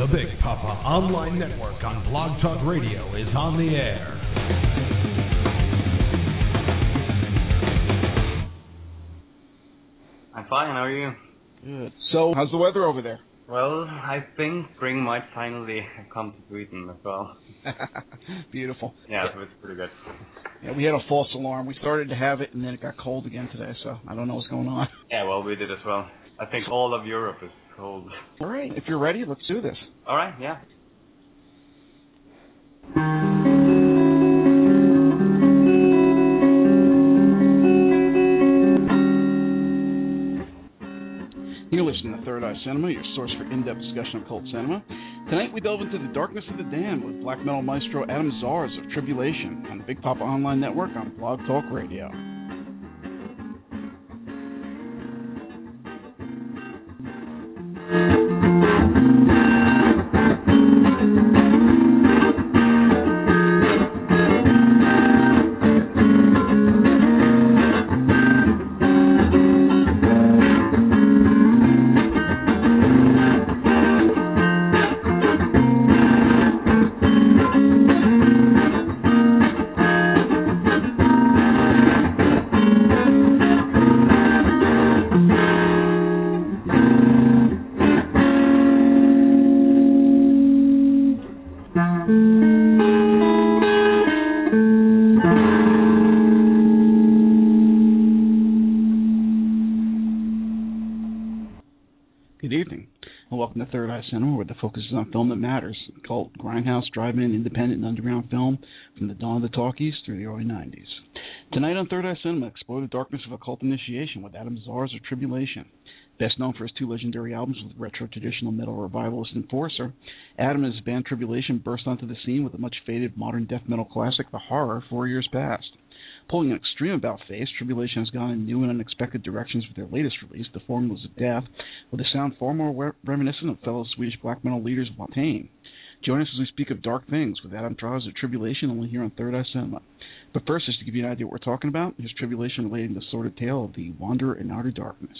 The Big Papa Online Network on Blog Talk Radio is on the air. I'm fine, how are you? Good. So, how's the weather over there? Well, I think spring might finally come to Sweden as well. Beautiful. Yeah, so it's pretty good. Yeah, we had a false alarm. We started to have it, and then it got cold again today, so I don't know what's going on. Yeah, well, we did as well. I think all of Europe is cold. All right, if you're ready, let's do this. All right, yeah. You're listening to Third Eye Cinema, your source for in-depth discussion of cult cinema. Tonight we delve into the darkness of the damned with black metal maestro Adam Zars of Tribulation on the Big Papa Online Network on Blog Talk Radio. Third Eye Cinema, where the focus is on film that matters. Cult, grindhouse, drive-in, independent, and underground film from the dawn of the talkies through the early 90s. Tonight on Third Eye Cinema, explore the darkness of occult initiation with Adam Zars of Tribulation. Best known for his two legendary albums with retro traditional metal revivalist Enforcer, Adam and his band Tribulation burst onto the scene with a much-faded modern death metal classic, The Horror, 4 years past. Pulling an extreme about-face, Tribulation has gone in new and unexpected directions with their latest release, The Formulas of Death, with a sound far more reminiscent of fellow Swedish black metal leaders Watain. Join us as we speak of dark things with Adam Zars of Tribulation, only here on Third Eye Cinema. But first, just to give you an idea what we're talking about, here's Tribulation relating the sordid tale of the Wanderer in Outer Darkness.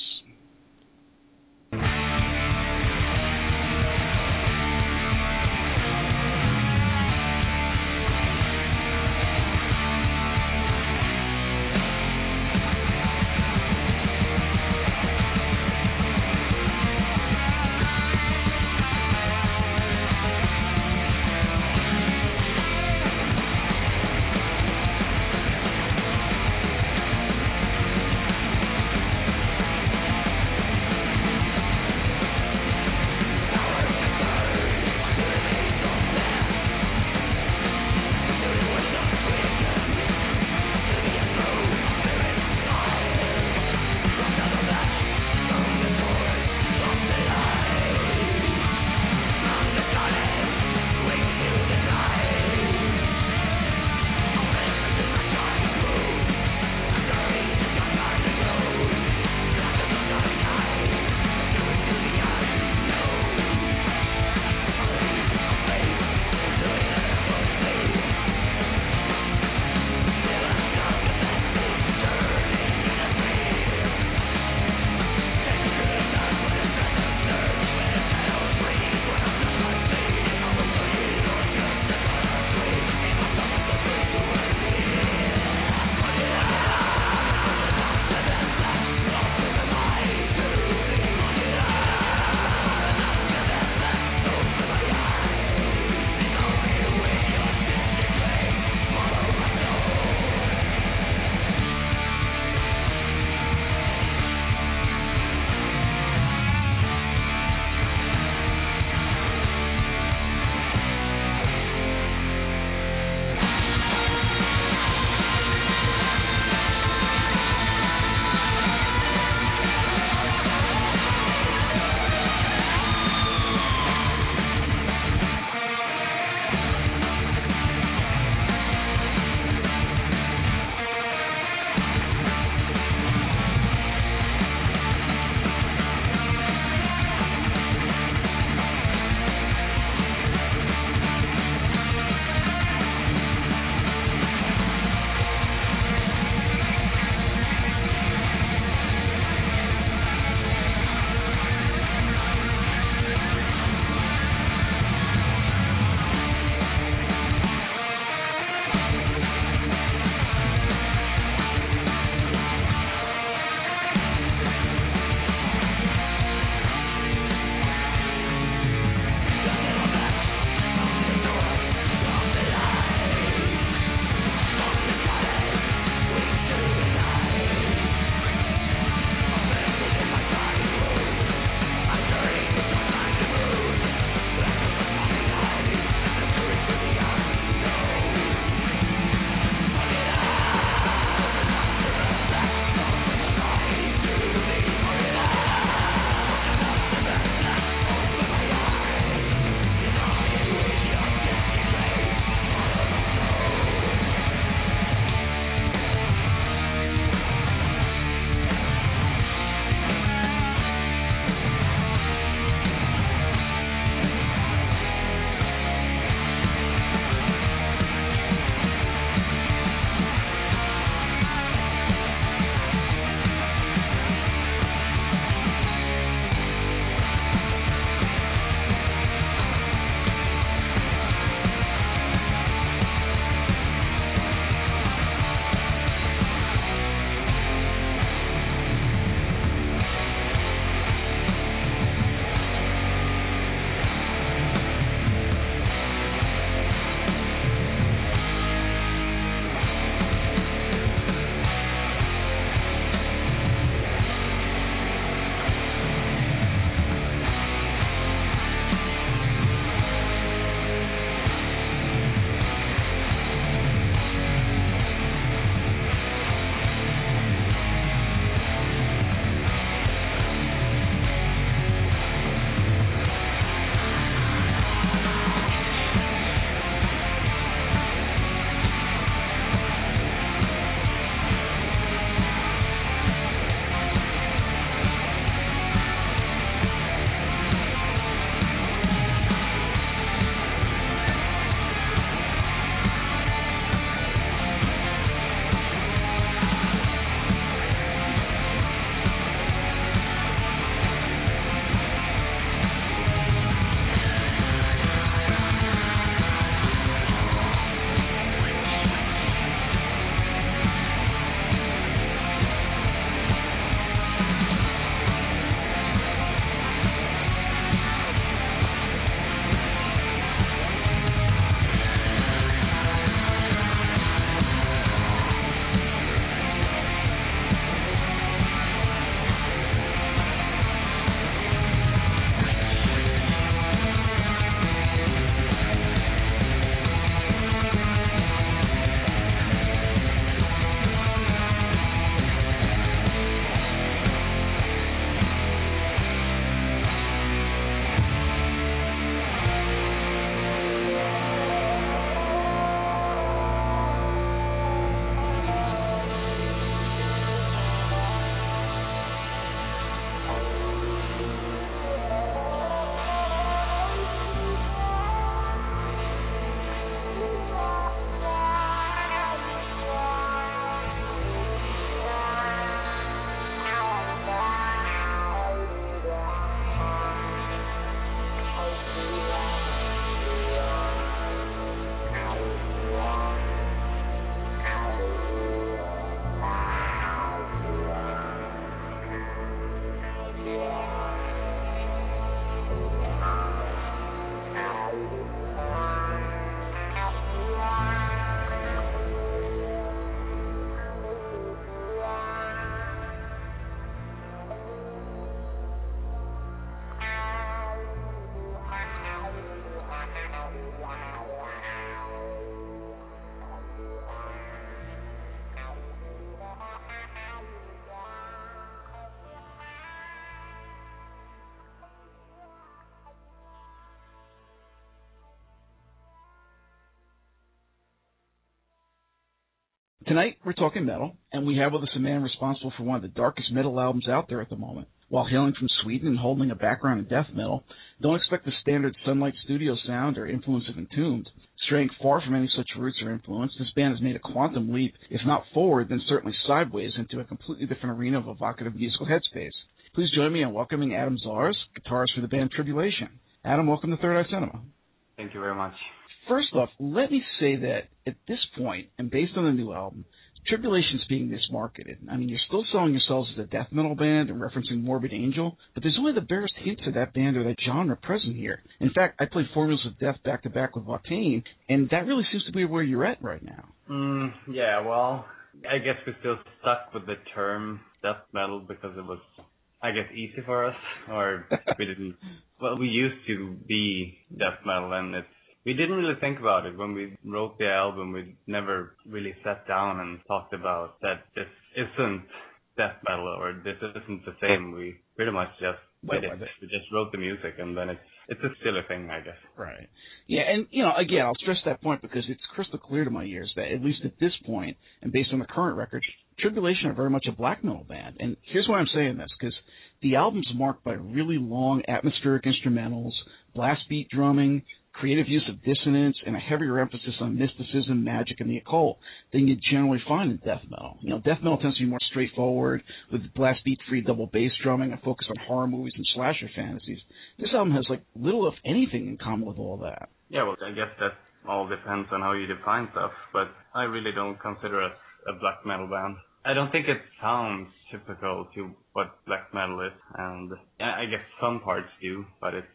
Tonight, we're talking metal, and we have with us a man responsible for one of the darkest metal albums out there at the moment. While hailing from Sweden and holding a background in death metal, don't expect the standard Sunlight Studio sound or influence of Entombed. Straying far from any such roots or influence, this band has made a quantum leap, if not forward, then certainly sideways, into a completely different arena of evocative musical headspace. Please join me in welcoming Adam Zars, guitarist for the band Tribulation. Adam, welcome to Third Eye Cinema. Thank you very much. First off, let me say that at this point, and based on the new album, Tribulation's being mismarketed. I mean, you're still selling yourselves as a death metal band and referencing Morbid Angel, but there's only the barest hints of that band or that genre present here. In fact, I played Formulas of Death back-to-back with Watain, and that really seems to be where you're at right now. Yeah, well, I guess we're still stuck with the term death metal because it was, I guess, easy for us, or we used to be death metal, and we didn't really think about it when we wrote the album. We never really sat down and talked about that this isn't death metal or this isn't the same. We pretty much just did it. We just wrote the music, and then it's a still a thing, I guess. Right. Yeah, and, again, I'll stress that point because it's crystal clear to my ears that, at least at this point, and based on the current record, Tribulation are very much a black metal band. And here's why I'm saying this, because the album's marked by really long atmospheric instrumentals, blast beat drumming, creative use of dissonance, and a heavier emphasis on mysticism, magic, and the occult than you generally find in death metal. Death metal tends to be more straightforward, with blast beat-free double bass drumming and focus on horror movies and slasher fantasies. This album has, little, if anything, in common with all that. Yeah, well, I guess that all depends on how you define stuff, but I really don't consider us a black metal band. I don't think it sounds typical to what black metal is, and I guess some parts do, but it's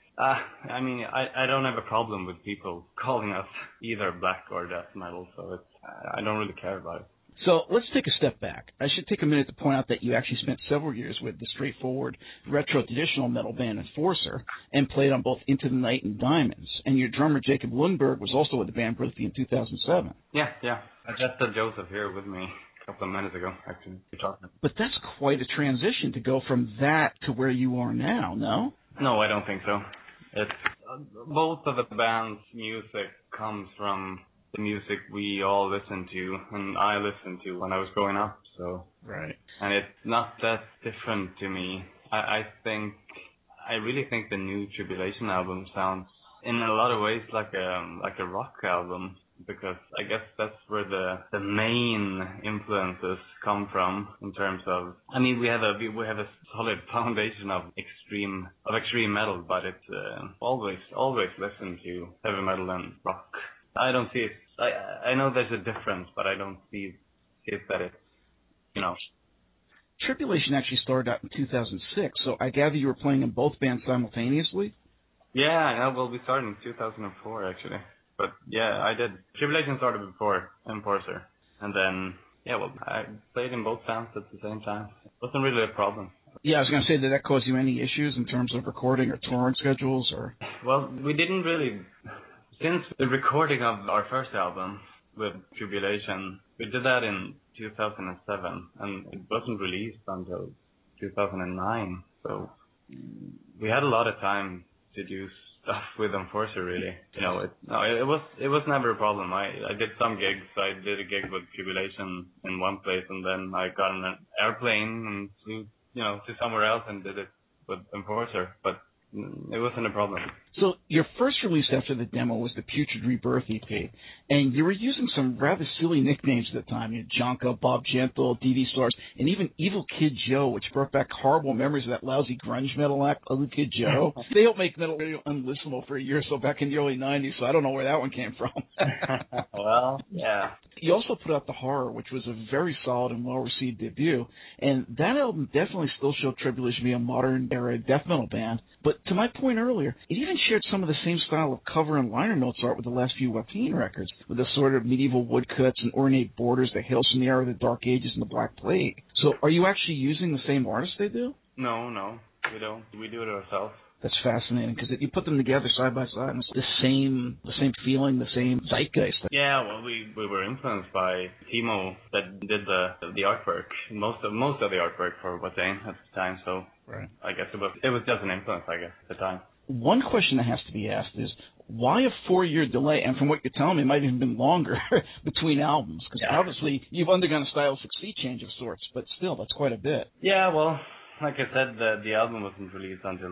I don't have a problem with people calling us either black or death metal, so I don't really care about it. So let's take a step back. I should take a minute to point out that you actually spent several years with the straightforward, retro traditional metal band Enforcer and played on both Into the Night and Diamonds. And your drummer Jacob Lundberg was also with the band briefly in 2007. Yeah. I just had Joseph here with me a couple of minutes ago, actually. But that's quite a transition to go from that to where you are now, no? No, I don't think so. It's both of the band's music comes from the music we all listen to, and I listened to when I was growing up. So right, and it's not that different to me. I really think the new Tribulation album sounds in a lot of ways like a rock album, because I guess that's where the main influences come from in terms of, we have a solid foundation of extreme metal, but it's always listen to heavy metal and rock. I don't see it. I know there's a difference, but I don't see it that it's, Tribulation actually started out in 2006, so I gather you were playing in both bands simultaneously? Yeah, well, we started in 2004, actually. But, yeah, I did. Tribulation started before Enforcer. And then, I played in both bands at the same time. It wasn't really a problem. Yeah, I was going to say, did that cause you any issues in terms of recording or touring schedules? Or? Well, we didn't really. Since the recording of our first album with Tribulation, we did that in 2007, and it wasn't released until 2009. So we had a lot of time to do stuff with Enforcer, really. It was never a problem. I did some gigs. I did a gig with Tribulation in one place, and then I got on an airplane and flew, to somewhere else and did it with Enforcer. But it wasn't a problem. So your first release after the demo was the Putrid Rebirth EP, and you were using some rather silly nicknames at the time. You had Jonka, Bob Gentle, DD Stars, and even Evil Kid Joe, which brought back horrible memories of that lousy grunge metal act, Ugly Kid Joe. They helped make metal radio unlistenable for a year or so back in the early 90s, so I don't know where that one came from. Well, yeah. You also put out The Horror, which was a very solid and well-received debut, and that album definitely still showed Tribulation to be a modern-era death metal band. But to my point earlier, it even shared some of the same style of cover and liner notes art with the last few Watain records, with the sort of medieval woodcuts and ornate borders that hails from the era of the Dark Ages and the Black Plague. So are you actually using the same artists they do? No, we don't. We do it ourselves. That's fascinating, because you put them together side by side, and it's the same feeling, the same zeitgeist. Yeah, well, we were influenced by Timo that did the artwork, most of the artwork for Watain at the time. So right. I guess it was just an influence, I guess, at the time. One question that has to be asked is, why a 4-year delay? And from what you're telling me, it might have even been longer between albums, because obviously you've undergone a stylistic sea change of sorts, but still, that's quite a bit. Yeah, well, like I said, the album wasn't released until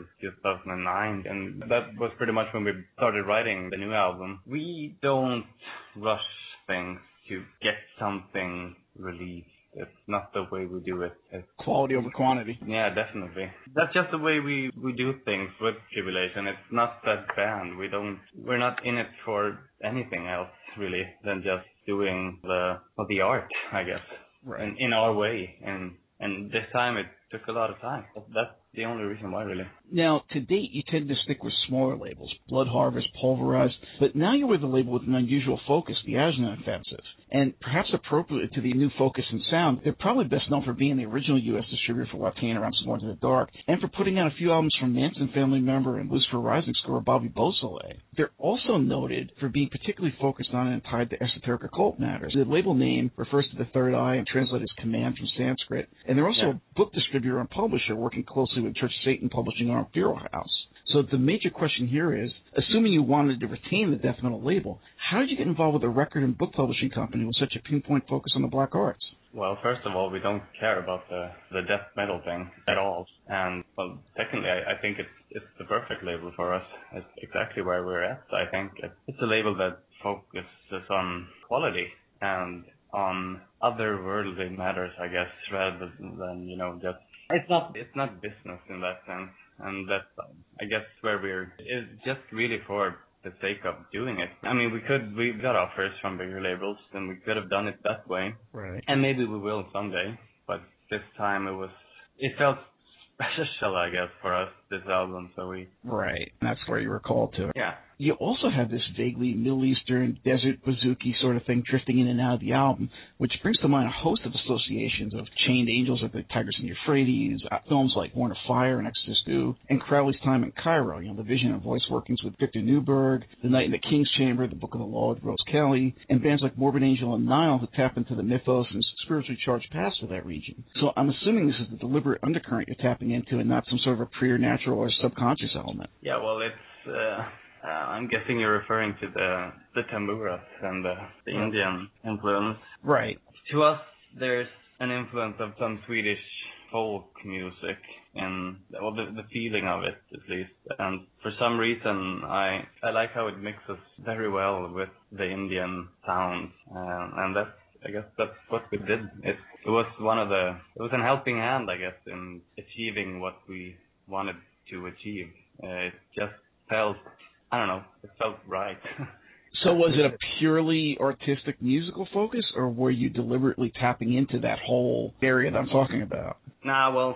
2009, and that was pretty much when we started writing the new album. We don't rush things to get something released. It's not the way we do it. It's quality over quantity. Yeah, definitely. That's just the way we do things with Tribulation. It's not that band. We're not in it for anything else really than just doing the art, I guess. Right. In our way. And this time it took a lot of time. That's the only reason why, really. Now, to date, you tend to stick with smaller labels, Blood Harvest, Pulverized, but now you're with a label with an unusual focus, the Aslan Offensive. And perhaps appropriate to the new focus and sound, they're probably best known for being the original U.S. distributor for Watain around Sworn to the Dark, and for putting out a few albums from Manson family member and Lucifer Rising scorer Bobby Beausoleil. They're also noted for being particularly focused on and tied to esoteric occult matters. The label name refers to the third eye and translated as command from Sanskrit, and they're also a book distributor and publisher working closely with Church of Satan publishing arm Feral House. So the major question here is, assuming you wanted to retain the death metal label, how did you get involved with a record and book publishing company with such a pinpoint focus on the black arts? Well, first of all, we don't care about the death metal thing at all. And, well, secondly, I think it's the perfect label for us. It's exactly where we're at, I think. It's a label that focuses on quality and on otherworldly matters, I guess, rather than, just... It's not business in that sense. And that's, I guess, where it's just really for the sake of doing it. I mean, we got offers from bigger labels, and we could have done it that way. Right. And maybe we will someday, but this time it felt special, I guess, for us, this album, so we... Right, that's where you were called to. Yeah. You also have this vaguely Middle Eastern, desert bouzouki sort of thing drifting in and out of the album, which brings to mind a host of associations of Chained Angels like the Tigris and Euphrates, films like Born of Fire and Exodus 2, and Crowley's time in Cairo, the vision and voice workings with Victor Newberg, The Night in the King's Chamber, The Book of the Law with Rose Kelly, and bands like Morbid Angel and Nile who tap into the mythos and spiritually charged past of that region. So I'm assuming this is the deliberate undercurrent you're tapping into and not some sort of a preternatural or subconscious element. Yeah, well, it's... I'm guessing you're referring to the tamburas and the Indian influence. Right. To us, there's an influence of some Swedish folk music and the feeling of it, at least. And for some reason, I like how it mixes very well with the Indian sounds. And I guess that's what we did. It was an helping hand, I guess, in achieving what we wanted to achieve. It just felt, I don't know, it felt right. So was it a purely artistic musical focus, or were you deliberately tapping into that whole area that I'm talking about? No,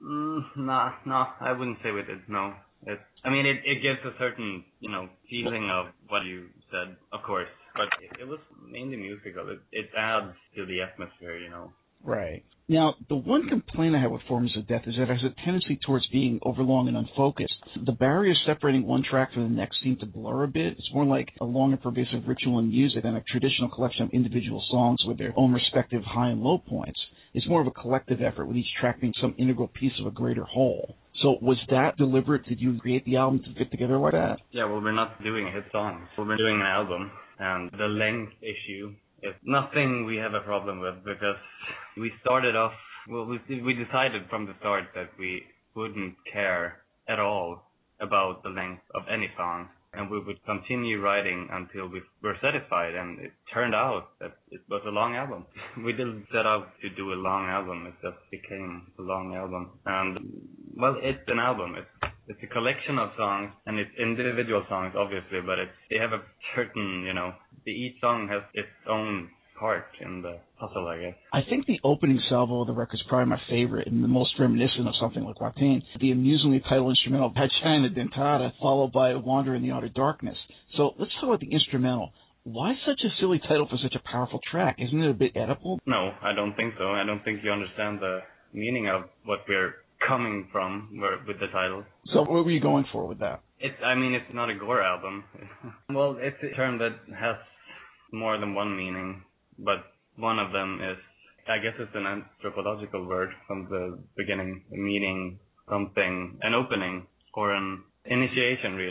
I wouldn't say we did, no. It gives a certain, feeling of what you said, of course, but it was mainly musical. It adds to the atmosphere, Right. Now, the one complaint I have with Forms of Death is that it has a tendency towards being overlong and unfocused. The barriers separating one track from the next seem to blur a bit. It's more like a long and pervasive ritual in music than a traditional collection of individual songs with their own respective high and low points. It's more of a collective effort, with each track being some integral piece of a greater whole. So was that deliberate? Did you create the album to fit together like that? Yeah, well, we're not doing hit songs. We're doing an album, and the length issue is nothing we have a problem with, because we started off, we decided from the start that we wouldn't care at all about the length of any song, and we would continue writing until we were satisfied, and it turned out that it was a long album. We didn't set out to do a long album, it just became a long album. And, well, it's an album. It's a collection of songs, and it's individual songs, obviously, but they have a certain, each song has its own part in the puzzle, I guess. I think the opening salvo of the record is probably my favorite and the most reminiscent of something like Watain. The amusingly titled instrumental, Vagina Dentata, followed by Wander in the Outer Darkness. So let's talk about the instrumental. Why such a silly title for such a powerful track? Isn't it a bit Oedipal? No, I don't think so. I don't think you understand the meaning of what we're coming from with the title. So what were you going for with that? It's not a gore album. Well, it's a term that has more than one meaning, but one of them is, I guess it's an anthropological word from the beginning, meaning something, an opening or an initiation, really.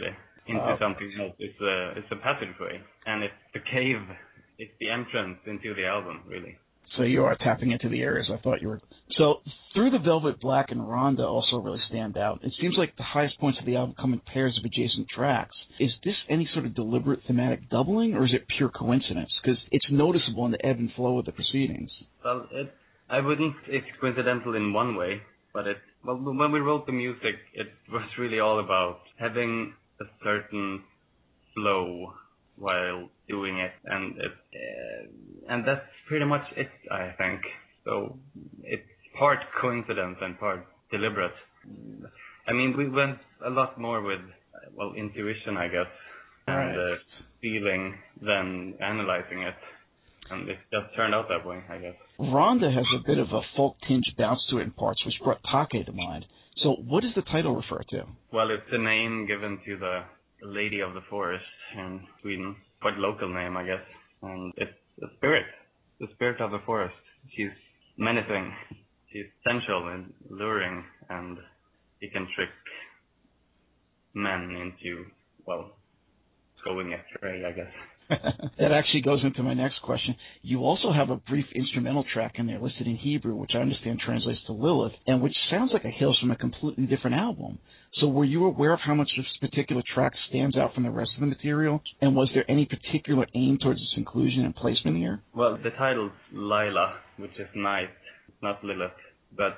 into something else. It's a passageway, and it's the cave. It's the entrance into the album, really. So you are tapping into the areas I thought you were. So Through the Velvet Black and Rhonda also really stand out. It seems like the highest points of the album come in pairs of adjacent tracks. Is this any sort of deliberate thematic doubling, or is it pure coincidence? Because it's noticeable in the ebb and flow of the proceedings. Well, I wouldn't. It's coincidental in one way, but when we wrote the music, it was really all about having a certain flow while doing it, and that's pretty much it, I think. So it's part coincidence and part deliberate. I mean, we went a lot more with intuition, I guess, and feeling than analyzing it, and it just turned out that way, I guess. Rhonda has a bit of a folk tinge bounce to it in parts, which brought Take to mind. So what does the title refer to? Well, it's a name given to the Lady of the Forest in Sweden. Quite local name, I guess. And it's the spirit of the forest. She's menacing. She's sensual and luring, and she can trick men into, going astray, I guess. That actually goes into my next question. You also have a brief instrumental track in there listed in Hebrew, which I understand translates to Lilith, and which sounds like it hails from a completely different album. So were you aware of how much this particular track stands out from the rest of the material? And was there any particular aim towards its inclusion and placement here? Well, the title's Lila, which is night, not Lilith. But,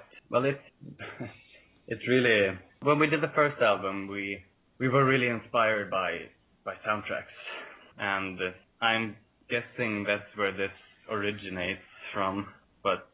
it's really... When we did the first album, we were really inspired by soundtracks. And I'm guessing that's where this originates from, but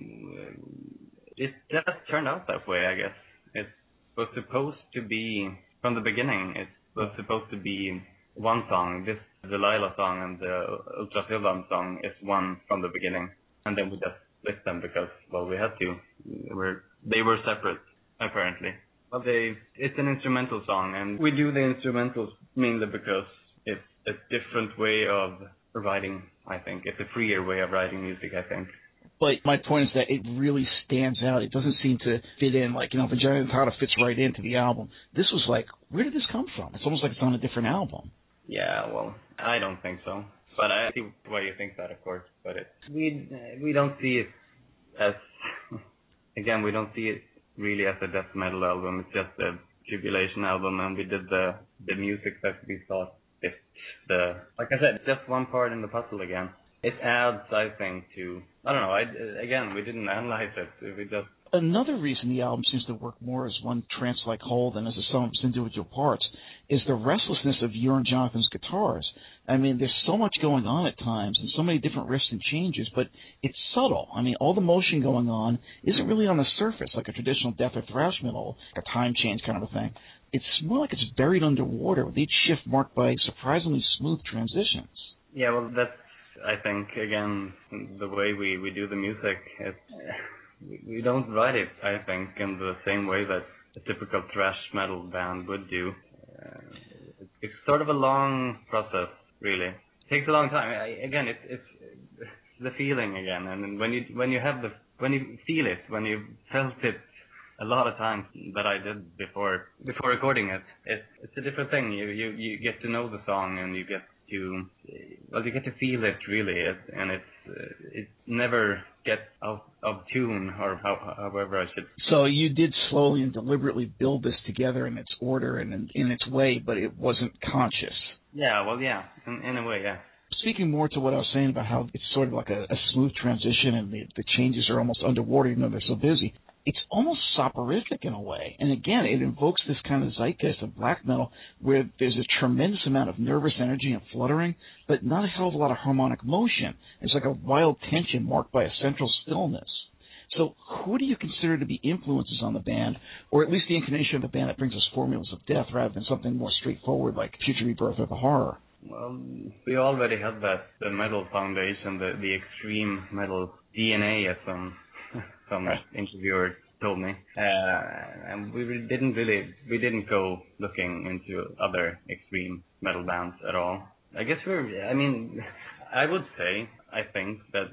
it just turned out that way, I guess. It was supposed to be, from the beginning, it was supposed to be one song. This Delilah song and the Ultrafilm song is one from the beginning. And then we just split them because, we had to. They were separate, apparently. But it's an instrumental song, and we do the instrumentals mainly because it's a different way of writing, I think. It's a freer way of writing music, I think. But my point is that it really stands out. It doesn't seem to fit in Vagina Tata fits right into the album. This was like, where did this come from? It's almost like it's on a different album. Yeah, I don't think so. But I see why you think that, of course. But we don't see it as, again, we don't see it really as a death metal album. It's just a tribulation album, and we did the music that we thought fit like I said, just one part in the puzzle again. It adds, I think, to, I don't know, we didn't analyze it. We just... Another reason the album seems to work more as one trance-like whole than as a sum of its individual parts is the restlessness of your and Jonathan's guitars. I mean, there's so much going on at times and so many different riffs and changes, but it's subtle. I mean, all the motion going on isn't really on the surface like a traditional death or thrash metal, a time change kind of a thing. It's more like it's buried underwater, with each shift marked by surprisingly smooth transitions. Yeah, well, that's, I think, again, the way we do the music. We don't write it, I think, in the same way that a typical thrash metal band would do. It's sort of a long process, really. It takes a long time. It's the feeling again, and when you feel it, when you felt it a lot of times that I did before recording it, it's a different thing. You get to know the song, and you get to feel it really, and it never gets out of tune, or however I should. So you did slowly and deliberately build this together in its order and in its way, but it wasn't conscious. Yeah, in a way, yeah. Speaking more to what I was saying about how it's sort of like a smooth transition, and the changes are almost underwater even though they're so busy. It's almost soporific in a way. And again, it invokes this kind of zeitgeist of black metal where there's a tremendous amount of nervous energy and fluttering, but not a hell of a lot of harmonic motion. It's like a wild tension marked by a central stillness. So who do you consider to be influences on the band, or at least the inclination of the band that brings us formulas of death rather than something more straightforward like Future Rebirth or The Horror? Well, we already had the metal foundation, the extreme metal DNA, as some interviewer told me, and we didn't go looking into other extreme metal bands at all. I guess I would say, I think that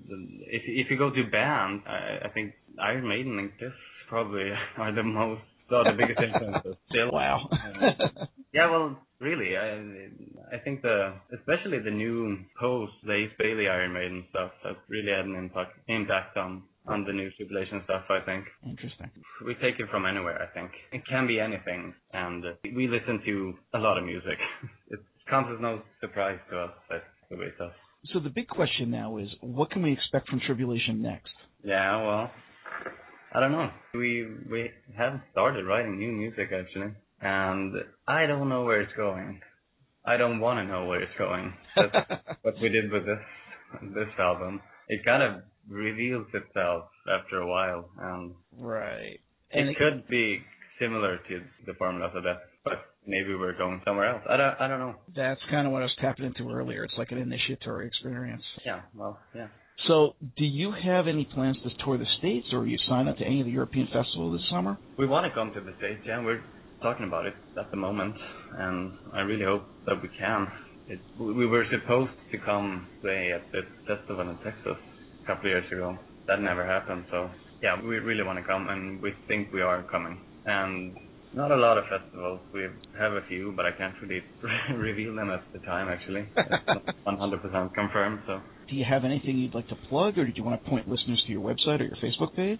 if you go to band, I think Iron Maiden and Kiss probably are the most So the biggest influences still. Wow. Yeah, well, really, I think especially the new post, the Ace Bailey Iron Maiden stuff, has really had an impact on the new Tribulation stuff, I think. Interesting. We take it from anywhere, I think. It can be anything, and we listen to a lot of music. It comes as no surprise to us, that's the way it does. So the big question now is, what can we expect from Tribulation next? Yeah, well, I don't know. We have started writing new music, actually, and I don't know where it's going. I don't want to know where it's going. That's what we did with this album. It kind of reveals itself after a while, and right. And it could be similar to the Formulas of Death, but maybe we're going somewhere else. I don't know. That's kind of what I was tapping into earlier. It's like an initiatory experience. Yeah, well, yeah. So, do you have any plans to tour the States, or are you signed up to any of the European festivals this summer? We want to come to the States, yeah. We're talking about it at the moment, and I really hope that we can. We were supposed to come play at this festival in Texas a couple of years ago. That never happened, so yeah, we really want to come, and we think we are coming. And not a lot of festivals. We have a few, but I can't really reveal them at the time, actually. It's not 100% confirmed, so. Do you have anything you'd like to plug, or did you want to point listeners to your website or your Facebook page?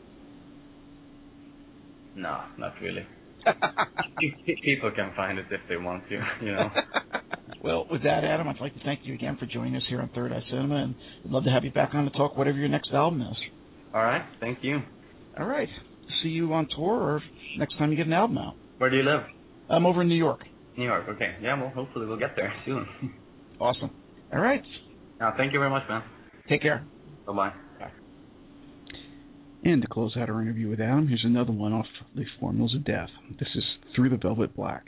No, not really. People can find it if they want to, you know. Well, with that, Adam, I'd like to thank you again for joining us here on Third Eye Cinema, and we'd love to have you back on to talk whatever your next album is. All right, thank you. All right. See you on tour or next time you get an album out. Where do you live? I'm over in New York. New York, okay. Yeah, well, hopefully we'll get there soon. Awesome. All right. Thank you very much, man. Take care. Bye-bye. Bye. And to close out our interview with Adam, here's another one off the Formulas of Death. This is Through the Velvet Black.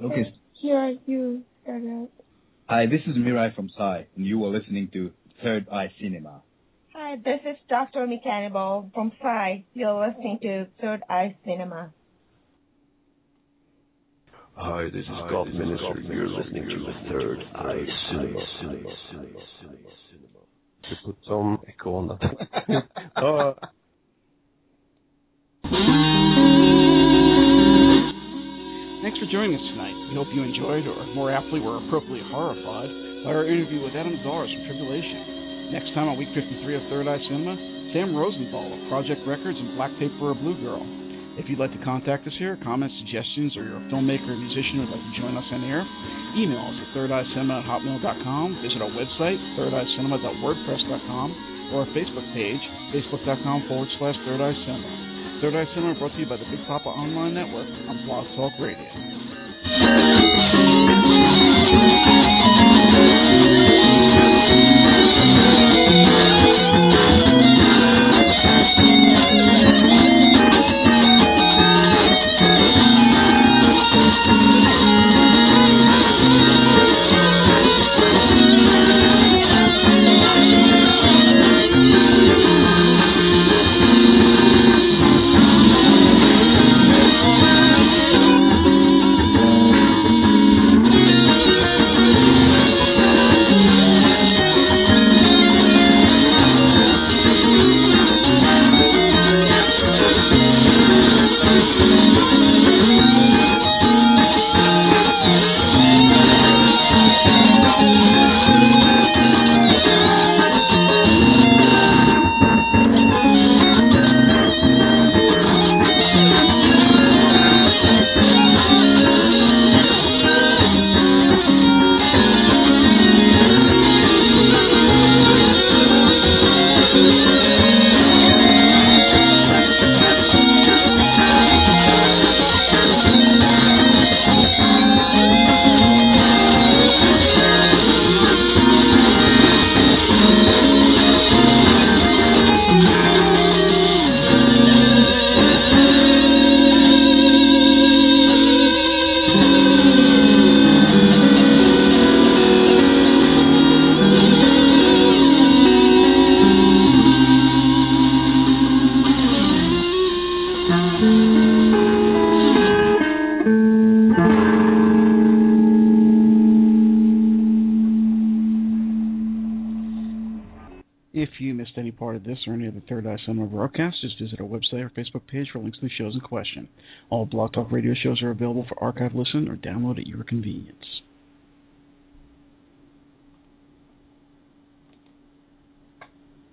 Okay. Here you start out. Hi, this is Mirai from Psy, and you are listening to Third Eye Cinema. Hi, this is Dr. Mechanibal from Psy. You're listening to Third Eye Cinema. Hi, this is Golf Minister. You're listening to the Third Eye Cinema. To put some echo on that. Thanks for joining us tonight. We hope you enjoyed, or more aptly, were appropriately horrified by our interview with Adam Zars from Tribulation. Next time on week 53 of Third Eye Cinema, Sam Rosenthal of Project Records and Black Tape for a Blue Girl. If you'd like to contact us here, comments, suggestions, or you're a filmmaker or musician who'd like to join us on air, email us at thirdeyecinema@hotmail.com, visit our website, thirdeyecinema.wordpress.com, or our Facebook page, facebook.com/thirdeye-cinema. Third Eye Cinema brought to you by the Big Papa Online Network on Blog Talk Radio. If you missed any part of this or any of the Third Eye Cinema broadcasts, just visit our website or Facebook page for links to the shows in question. All Blog Talk Radio shows are available for archive listen or download at your convenience.